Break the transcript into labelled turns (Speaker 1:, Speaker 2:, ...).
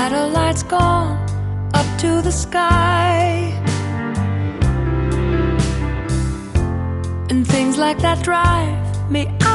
Speaker 1: Satellites gone up to the sky, and things like that drive me